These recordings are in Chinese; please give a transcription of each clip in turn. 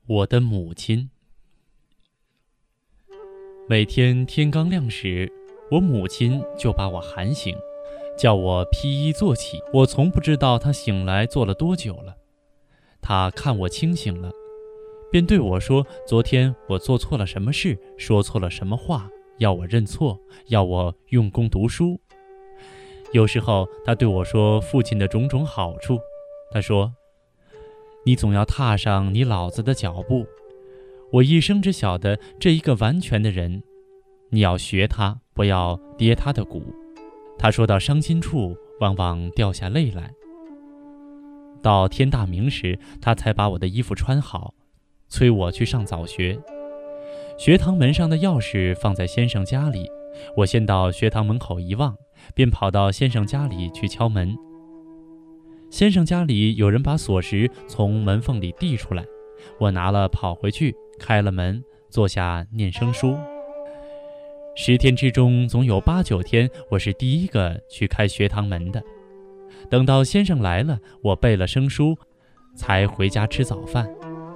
我的母亲。每天天刚亮时，我母亲就把我喊醒，叫我披衣坐起。我从不知道她醒来做了多久了。她看我清醒了，便对我说，昨天我做错了什么事，说错了什么话，要我认错，要我用功读书。有时候她对我说父亲的种种好处。她说，你总要踏上你老子的脚步，我一生只晓得这一个完全的人，你要学他，不要跌他的骨。他说到伤心处，往往掉下泪来。到天大明时，他才把我的衣服穿好，催我去上早学。学堂门上的钥匙放在先生家里，我先到学堂门口一望，便跑到先生家里去敲门。先生家里有人把锁匙从门缝里递出来，我拿了跑回去，开了门，坐下念生书。10天之中，总有8、9天我是第一个去开学堂门的。等到先生来了，我背了生书，才回家吃早饭。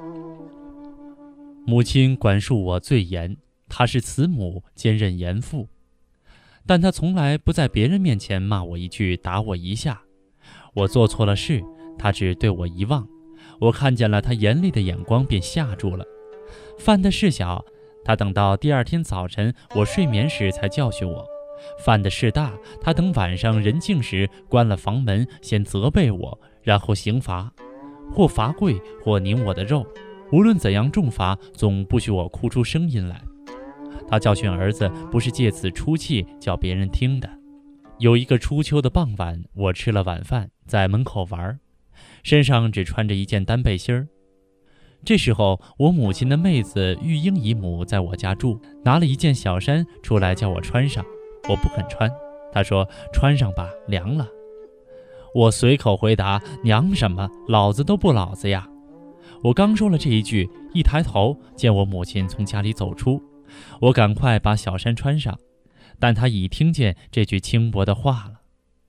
母亲管束我最严，她是慈母兼任严父，但她从来不在别人面前骂我一句，打我一下。我做错了事，她只对我一望，我看见了她严厉的眼光，便吓住了。犯的事小，她等到第2天早晨我睡眠时才教训我；犯的事大，她等晚上人静时关了房门，先责备我，然后刑罚，或罚跪，或拧我的肉。无论怎样重罚，总不许我哭出声音来。她教训儿子，不是借此出气叫别人听的。有一个初秋的傍晚，我吃了晚饭，在门口玩，身上只穿着一件单背心儿。这时候，我母亲的妹子玉英姨母在我家住，拿了一件小衫出来叫我穿上，我不肯穿。她说，穿上吧，凉了。我随口回答，娘什么，老子都不老子呀。我刚说了这一句，一抬头见我母亲从家里走出，我赶快把小衫穿上，但她已听见这句轻薄的话了。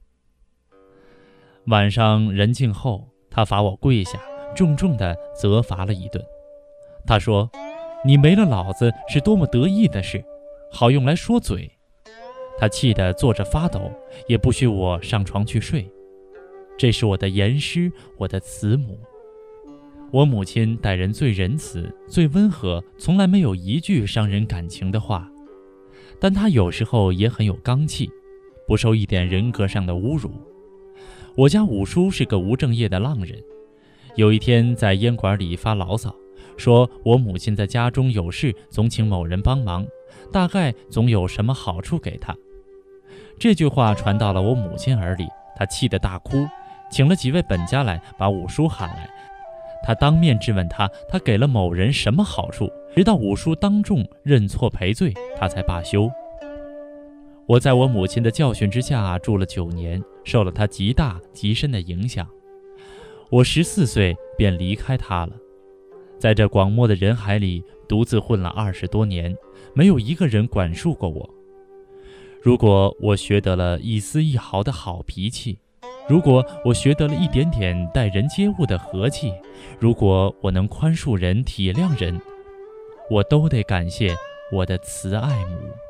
晚上人静后，她罚我跪下，重重地责罚了一顿。她说，你没了老子是多么得意的事，好用来说嘴。她气得坐着发抖，也不许我上床去睡。这是我的严师，我的慈母。我母亲待人最仁慈，最温和，从来没有一句伤人感情的话。但她有时候也很有刚气，不受一点人格上的侮辱。我家五叔是个无正业的浪人，有一天在烟馆里发牢骚，说我母亲在家中有事，总请某人帮忙，大概总有什么好处给他。这句话传到了我母亲耳里，她气得大哭，请了几位本家来，把五叔喊来。他当面质问他给了某人什么好处，直到五叔当众认错赔罪，他才罢休。我在我母亲的教训之下住了9年，受了她极大极深的影响。我14岁便离开她了，在这广漠的人海里独自混了20多年，没有一个人管束过我。如果我学得了一丝一毫的好脾气，如果我学得了一点点待人接物的和气，如果我能宽恕人体谅人，我都得感谢我的慈爱母。